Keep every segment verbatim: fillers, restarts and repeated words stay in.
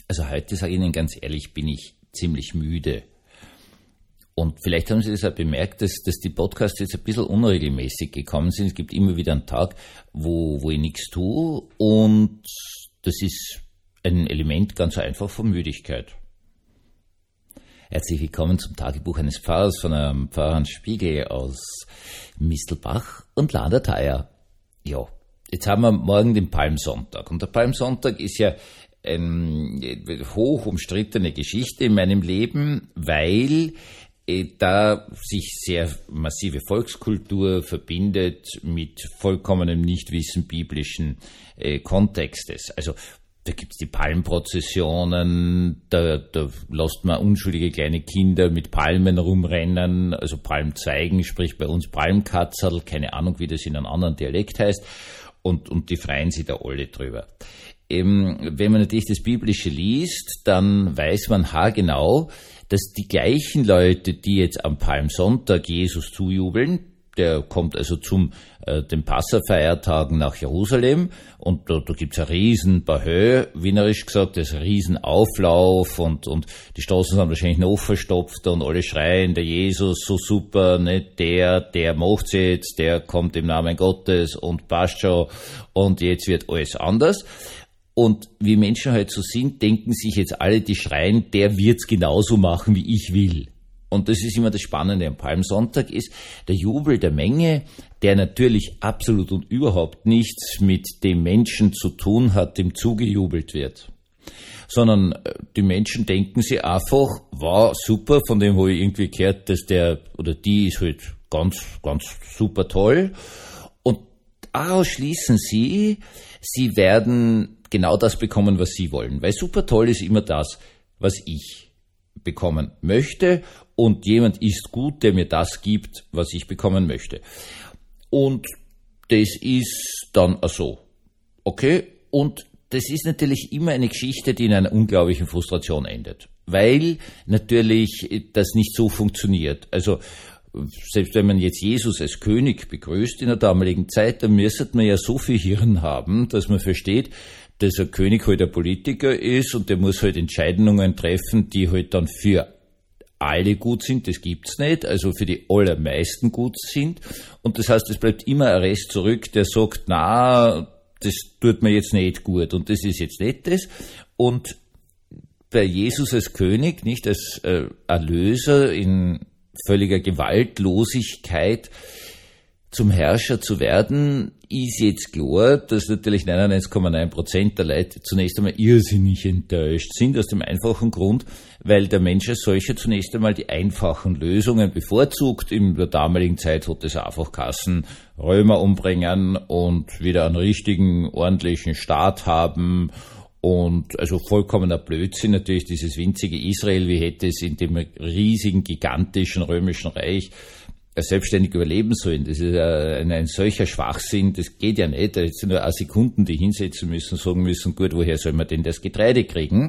Also heute, sage ich Ihnen ganz ehrlich, bin ich ziemlich müde. Und vielleicht haben Sie das auch bemerkt, dass, dass die Podcasts jetzt ein bisschen unregelmäßig gekommen sind. Es gibt immer wieder einen Tag, wo, wo ich nichts tue. Und das ist ein Element ganz einfach von Müdigkeit. Herzlich willkommen zum Tagebuch eines Pfarrers von einem Pfarrer Hans Spiegel aus Mistelbach und Landertheier. Ja, jetzt haben wir morgen den Palmsonntag. Und der Palmsonntag ist ja eine hoch umstrittene Geschichte in meinem Leben, weil da sich sehr massive Volkskultur verbindet mit vollkommenem Nichtwissen biblischen äh, Kontextes. Also da gibt's die Palmprozessionen, da, da lässt man unschuldige kleine Kinder mit Palmen rumrennen, also Palmzweigen, sprich bei uns Palmkatzel, keine Ahnung, wie das in einem anderen Dialekt heißt, und, und die freuen sich da alle drüber. Ähm, wenn man natürlich das Biblische liest, dann weiß man haargenau, dass die gleichen Leute, die jetzt am Palmsonntag Jesus zujubeln, der kommt also zum äh, den Passafeiertagen nach Jerusalem und da, da gibt's einen riesen Bahö, wienerisch gesagt, das ist ein riesen Auflauf und, und die Straßen sind wahrscheinlich noch verstopft und alle schreien, der Jesus, so super, nicht der, der macht's jetzt, der kommt im Namen Gottes und passt schon und jetzt wird alles anders. Und wie Menschen halt so sind, denken sich jetzt alle, die schreien, der wird's genauso machen, wie ich will. Und das ist immer das Spannende am Palmsonntag, ist der Jubel der Menge, der natürlich absolut und überhaupt nichts mit dem Menschen zu tun hat, dem zugejubelt wird. Sondern die Menschen denken sich einfach, wow, super, von dem habe ich irgendwie gehört, dass der oder die ist halt ganz, ganz super toll. Und daraus schließen sie, sie werden genau das bekommen, was sie wollen. Weil super toll ist immer das, was ich bekommen möchte und jemand ist gut, der mir das gibt, was ich bekommen möchte. Und das ist dann so. Okay? Und das ist natürlich immer eine Geschichte, die in einer unglaublichen Frustration endet. Weil natürlich das nicht so funktioniert. Also selbst wenn man jetzt Jesus als König begrüßt in der damaligen Zeit, dann müsste man ja so viel Hirn haben, dass man versteht, dass ein König halt ein Politiker ist und der muss halt Entscheidungen treffen, die halt dann für alle gut sind, das gibt's nicht, also für die allermeisten gut sind. Und das heißt, es bleibt immer ein Rest zurück, der sagt, na, das tut mir jetzt nicht gut und das ist jetzt nicht das. Und bei Jesus als König, nicht als äh, Erlöser in völliger Gewaltlosigkeit zum Herrscher zu werden, ist jetzt klar, dass natürlich neunundneunzig Komma neun Prozent der Leute zunächst einmal irrsinnig enttäuscht sind, aus dem einfachen Grund, weil der Mensch als solcher zunächst einmal die einfachen Lösungen bevorzugt. In der damaligen Zeit hat es einfach Kassen, Römer umbringen und wieder einen richtigen, ordentlichen Staat haben. Und also vollkommener Blödsinn natürlich dieses winzige Israel, wie hätte es in dem riesigen, gigantischen römischen Reich selbstständig überleben sollen. Das ist ein, ein solcher Schwachsinn, das geht ja nicht. Da hätte es nur eine Sekunden, die hinsetzen müssen, sagen müssen, gut, woher soll man denn das Getreide kriegen?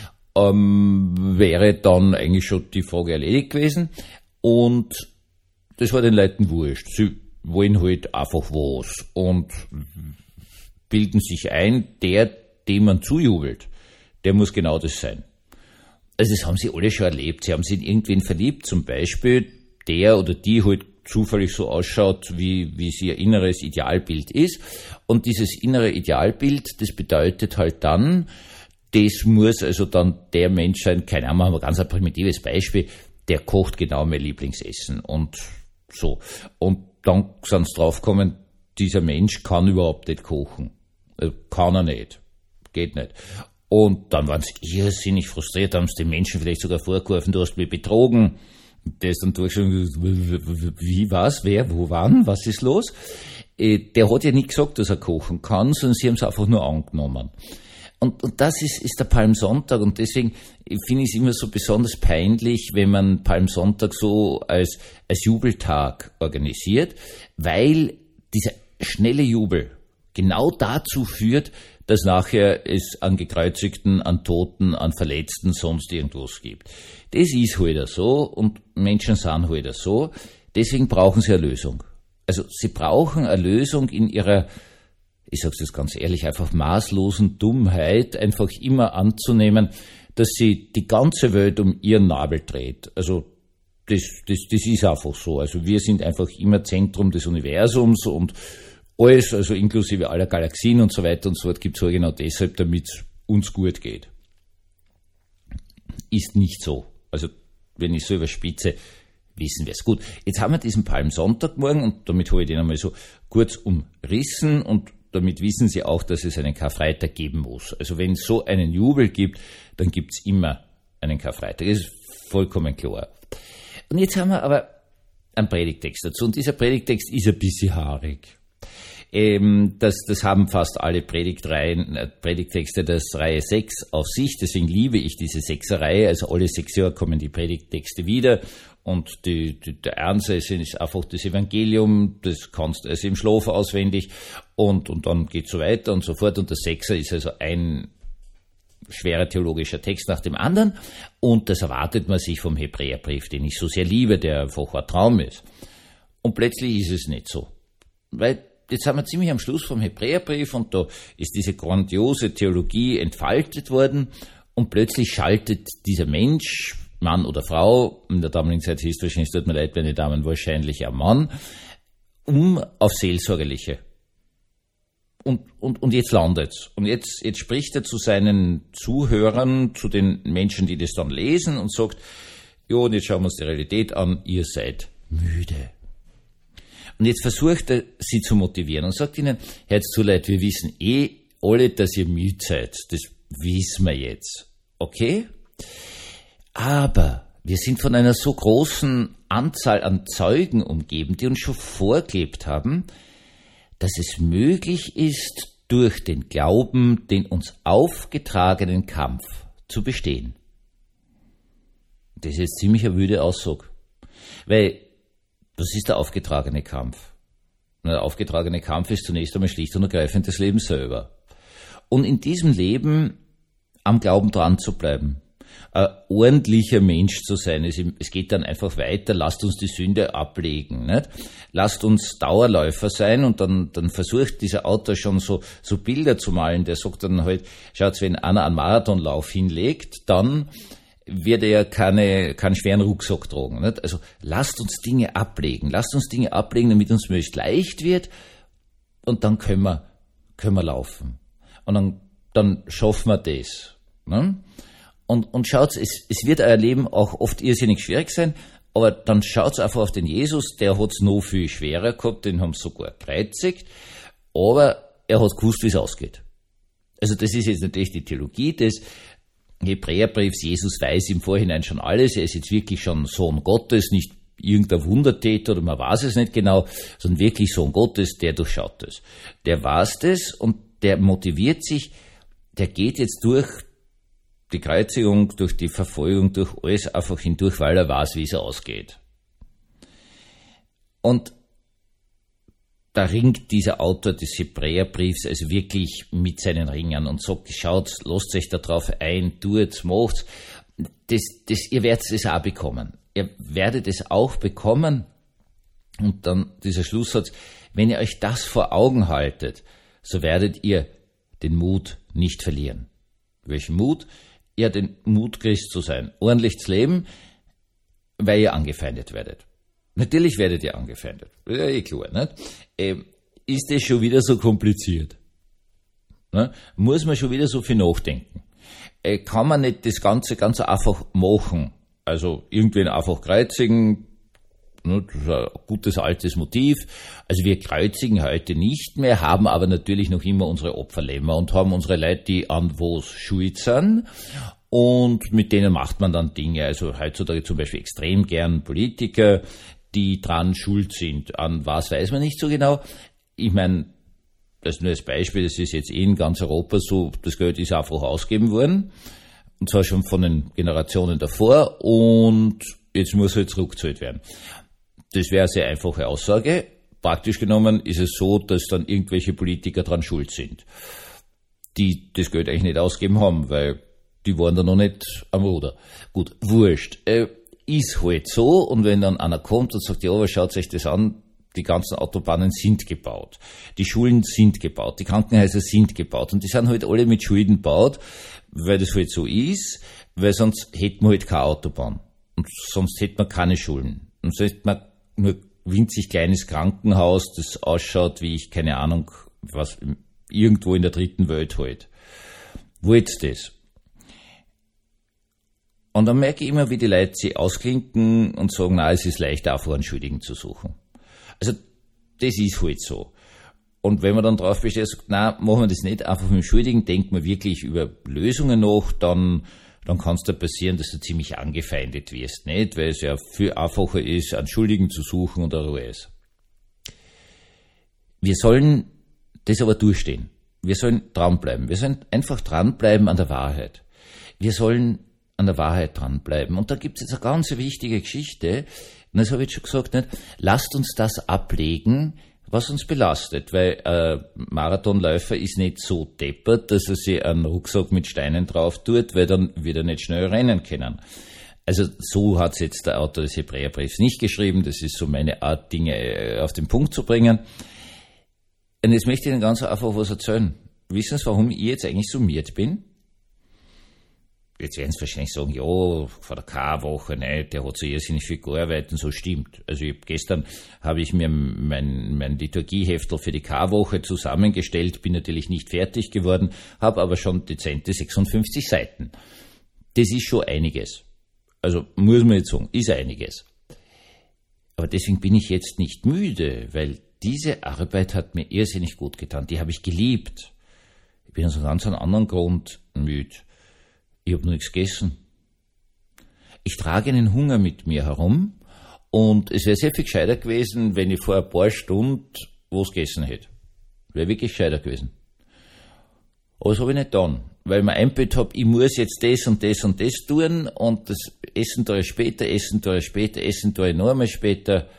Ähm, wäre dann eigentlich schon die Frage erledigt gewesen. Und das war den Leuten wurscht. Sie wollen halt einfach was und bilden sich ein, der, dem man zujubelt, der muss genau das sein. Also das haben sie alle schon erlebt. Sie haben sich in irgendwen verliebt, zum Beispiel der oder die halt zufällig so ausschaut, wie, wie sie ihr inneres Idealbild ist. Und dieses innere Idealbild, das bedeutet halt dann, das muss also dann der Mensch sein, keine Ahnung, machen wir ganz ein primitives Beispiel, der kocht genau mein Lieblingsessen und so. Und dann sind sie draufgekommen, dieser Mensch kann überhaupt nicht kochen. Kann er nicht. Geht nicht. Und dann waren sie irrsinnig frustriert, haben sie den Menschen vielleicht sogar vorgeworfen, du hast mich betrogen. Der ist dann durchgeschaut, wie, was, wer, wo, wann, was ist los? Der hat ja nicht gesagt, dass er kochen kann, sondern sie haben es einfach nur angenommen. Und, und das ist, ist der Palmsonntag und deswegen finde ich es immer so besonders peinlich, wenn man Palmsonntag so als, als Jubeltag organisiert, weil dieser schnelle Jubel genau dazu führt, dass nachher es an Gekreuzigten, an Toten, an Verletzten sonst irgendwas gibt. Das ist halt so und Menschen sind halt so. Deswegen brauchen sie eine Lösung. Also sie brauchen eine Lösung in ihrer ich sag's jetzt ganz ehrlich, einfach maßlosen Dummheit, einfach immer anzunehmen, dass sie die ganze Welt um ihren Nabel dreht. Also das, das, das ist einfach so. Also wir sind einfach immer Zentrum des Universums und alles, also inklusive aller Galaxien und so weiter und so fort, gibt's halt genau deshalb, damit es uns gut geht. Ist nicht so. Also wenn ich so überspitze, wissen wir es. Gut, jetzt haben wir diesen Palmsonntagmorgen und damit habe ich den einmal so kurz umrissen und damit wissen Sie auch, dass es einen Karfreitag geben muss. Also wenn es so einen Jubel gibt, dann gibt es immer einen Karfreitag. Das ist vollkommen klar. Und jetzt haben wir aber einen Predigtext dazu. Und dieser Predigtext ist ein bisschen haarig. Ähm, das, das haben fast alle Predigtreihen, äh, Predigttexte der Reihe sechs auf sich. Deswegen liebe ich diese Sechser-Reihe. Also alle sechs Jahre kommen die Predigttexte wieder. Und die, die, der Ernste ist einfach das Evangelium, das kannst du also im Schlaf auswendig und, und dann geht's so weiter und so fort. Und der Sechser ist also ein schwerer theologischer Text nach dem anderen und das erwartet man sich vom Hebräerbrief, den ich so sehr liebe, der einfach ein Traum ist. Und plötzlich ist es nicht so. Weil jetzt sind wir ziemlich am Schluss vom Hebräerbrief und da ist diese grandiose Theologie entfaltet worden und plötzlich schaltet dieser Mensch, Mann oder Frau, in der damaligen Zeit hieß es wahrscheinlich, es tut mir leid, meine Damen, wahrscheinlich ein Mann, um auf Seelsorgerliche. Und, und, und jetzt landet's. Und jetzt, jetzt spricht er zu seinen Zuhörern, zu den Menschen, die das dann lesen und sagt, jo, und jetzt schauen wir uns die Realität an, ihr seid müde. Und jetzt versucht er, sie zu motivieren und sagt ihnen, hört zu Leute, wir wissen eh alle, dass ihr müde seid. Das wissen wir jetzt. Okay? Aber wir sind von einer so großen Anzahl an Zeugen umgeben, die uns schon vorgelebt haben, dass es möglich ist, durch den Glauben den uns aufgetragenen Kampf zu bestehen. Das ist jetzt ziemlich eine wüde Aussage. Weil, was ist der aufgetragene Kampf? Der aufgetragene Kampf ist zunächst einmal schlicht und ergreifend das Leben selber. Und in diesem Leben am Glauben dran zu bleiben, ein ordentlicher Mensch zu sein. Es geht dann einfach weiter, lasst uns die Sünde ablegen, nicht? Lasst uns Dauerläufer sein und dann, dann versucht dieser Autor schon so, so Bilder zu malen, der sagt dann halt, schaut, wenn einer einen Marathonlauf hinlegt, dann wird er keine, keinen schweren Rucksack tragen, nicht? Also lasst uns Dinge ablegen, lasst uns Dinge ablegen, damit uns möglichst leicht wird und dann können wir, können wir laufen. Und dann, dann schaffen wir das, ne? Und, und schaut, es, es wird euer Leben auch oft irrsinnig schwierig sein, aber dann schaut einfach auf den Jesus, der hat's noch viel schwerer gehabt, den haben sie sogar gekreuzigt, aber er hat gewusst, wie es ausgeht. Also das ist jetzt natürlich die Theologie des Hebräerbriefs, Jesus weiß im Vorhinein schon alles, er ist jetzt wirklich schon Sohn Gottes, nicht irgendein Wundertäter oder man weiß es nicht genau, sondern wirklich Sohn Gottes, der durchschaut es. Der weiß das und der motiviert sich, der geht jetzt durch die Kreuzigung, durch die Verfolgung, durch alles einfach hindurch, weil er weiß, wie es ausgeht. Und da ringt dieser Autor des Hebräerbriefs also wirklich mit seinen Ringern und sagt, schaut, lasst euch da drauf ein, tut's, macht's. Das, das, ihr werdet es auch bekommen. Ihr werdet es auch bekommen. Und dann dieser Schlusssatz, wenn ihr euch das vor Augen haltet, so werdet ihr den Mut nicht verlieren. Welchen Mut? Ja, den Mut, Christ zu sein, ordentlich zu leben, weil ihr angefeindet werdet. Natürlich werdet ihr angefeindet. Ja, eh klar, nicht? Ähm, ist das schon wieder so kompliziert? Ne? Muss man schon wieder so viel nachdenken? Äh, kann man nicht das Ganze ganz einfach machen? Also irgendwen einfach kreuzigen, ne? Das ist ein gutes altes Motiv. Also wir kreuzigen heute nicht mehr, haben aber natürlich noch immer unsere Opferlämmer und haben unsere Leute, die an was schuld sind. Und mit denen macht man dann Dinge. Also heutzutage zum Beispiel extrem gern Politiker, die dran schuld sind. An was weiß man nicht so genau. Ich meine, das ist nur als Beispiel, das ist jetzt eh in ganz Europa so, das Geld ist einfach ausgegeben worden. Und zwar schon von den Generationen davor und jetzt muss halt zurückgezahlt werden. Das wäre eine sehr einfache Aussage. Praktisch genommen ist es so, dass dann irgendwelche Politiker dran schuld sind, die das Geld eigentlich nicht ausgegeben haben, weil die waren da noch nicht am Ruder. Gut, wurscht. Äh, ist halt so, und wenn dann einer kommt und sagt, ja, aber schaut euch das an, Die ganzen Autobahnen sind gebaut. Die Schulen sind gebaut. Die Krankenhäuser sind gebaut. Und die sind halt alle mit Schulden gebaut, weil das halt so ist, weil sonst hätten wir halt keine Autobahn. Und sonst hätten wir keine Schulen. Und sonst hätten wir nur winzig kleines Krankenhaus, das ausschaut wie ich, keine Ahnung, was irgendwo in der dritten Welt halt. Wo jetzt das? Und dann merke ich immer, wie die Leute sich ausklinken und sagen, na, es ist leichter, einfach einen Schuldigen zu suchen. Also, das ist halt so. Und wenn man dann drauf besteht, sagt, na, machen wir das nicht einfach mit dem Schuldigen, denkt man wirklich über Lösungen nach, dann, dann kann es da passieren, dass du ziemlich angefeindet wirst, nicht? Weil es ja viel einfacher ist, einen Schuldigen zu suchen und eine Ruhe ist. Wir sollen das aber durchstehen. Wir sollen dranbleiben. Wir sollen einfach dranbleiben an der Wahrheit. Wir sollen an der Wahrheit dranbleiben. Und da gibt es jetzt eine ganz wichtige Geschichte, und das habe ich schon gesagt, nicht? Lasst uns das ablegen, was uns belastet, weil ein Marathonläufer ist nicht so deppert, dass er sich einen Rucksack mit Steinen drauf tut, weil dann wird er nicht schnell rennen können. Also so hat es jetzt der Autor des Hebräerbriefs nicht geschrieben, das ist so meine Art, Dinge auf den Punkt zu bringen. Und jetzt möchte ich Ihnen ganz einfach was erzählen. Wissen Sie, warum ich jetzt eigentlich summiert bin? Jetzt werden Sie wahrscheinlich sagen, ja, vor der K-Woche, ne, der hat so irrsinnig viel gearbeitet und so stimmt. Also ich, gestern habe ich mir mein, mein Liturgieheftel für die K-Woche zusammengestellt, bin natürlich nicht fertig geworden, habe aber schon dezente sechsundfünfzig Seiten. Das ist schon einiges. Also muss man jetzt sagen, ist einiges. Aber deswegen bin ich jetzt nicht müde, weil diese Arbeit hat mir irrsinnig gut getan. Die habe ich geliebt. Ich bin aus einem ganz anderen Grund müde. Ich habe noch nichts gegessen. Ich trage einen Hunger mit mir herum und es wäre sehr viel gescheiter gewesen, wenn ich vor ein paar Stunden was gegessen hätte. Wäre wirklich gescheiter gewesen. Aber das habe ich nicht getan, weil ich mir eingebildet habe, ich muss jetzt das und das und das tun und das Essen tue ich später, Essen tue ich später, Essen tue ich noch einmal später.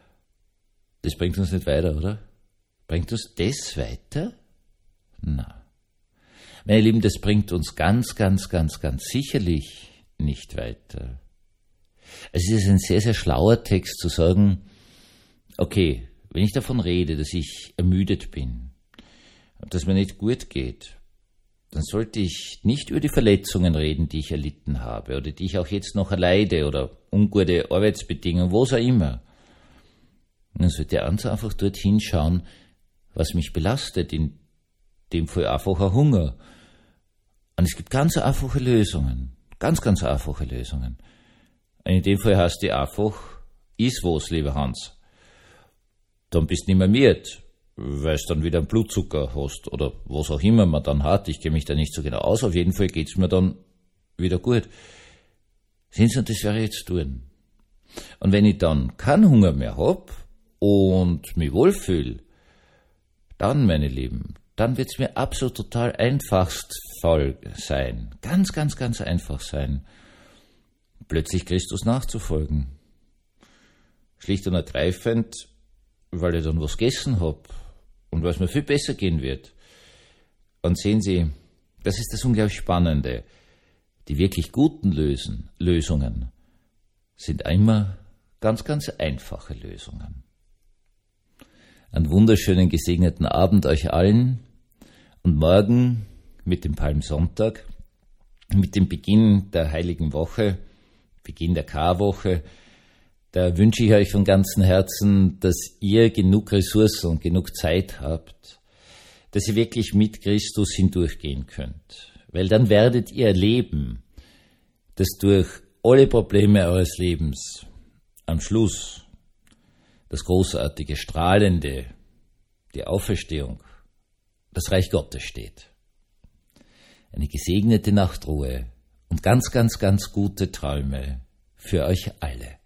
Das bringt uns nicht weiter, oder? Bringt uns das weiter? Nein. Meine Lieben, das bringt uns ganz, ganz, ganz, ganz sicherlich nicht weiter. Es ist ein sehr, sehr schlauer Text zu sagen, okay, wenn ich davon rede, dass ich ermüdet bin und dass mir nicht gut geht, dann sollte ich nicht über die Verletzungen reden, die ich erlitten habe oder die ich auch jetzt noch erleide oder ungute Arbeitsbedingungen, wo auch immer. Dann sollte ich einfach dorthin schauen, was mich belastet, in dem Fall einfacher Hunger. Und es gibt ganz einfache Lösungen. Ganz, ganz einfache Lösungen. Und in dem Fall heißt die einfach, iss was, lieber Hans. Dann bist du nicht mehr miert, weil du dann wieder einen Blutzucker hast oder was auch immer man dann hat. Ich kenne mich da nicht so genau aus. Auf jeden Fall geht's mir dann wieder gut. Sehen Sie, und das werde ich jetzt tun. Und wenn ich dann keinen Hunger mehr hab und mich wohlfühle, dann, meine Lieben, dann wird es mir absolut total einfachst sein. Ganz, ganz, ganz einfach sein, plötzlich Christus nachzufolgen. Schlicht und ergreifend, weil ich dann was gegessen habe und weil es mir viel besser gehen wird. Und sehen Sie, das ist das unglaublich Spannende. Die wirklich guten Lösen, Lösungen sind immer ganz, ganz einfache Lösungen. Einen wunderschönen, gesegneten Abend euch allen und morgen mit dem Palmsonntag, mit dem Beginn der Heiligen Woche, Beginn der Karwoche, da wünsche ich euch von ganzem Herzen, dass ihr genug Ressourcen und genug Zeit habt, dass ihr wirklich mit Christus hindurchgehen könnt. Weil dann werdet ihr erleben, dass durch alle Probleme eures Lebens am Schluss das großartige, strahlende, die Auferstehung, das Reich Gottes steht. Eine gesegnete Nachtruhe und ganz, ganz, ganz gute Träume für euch alle.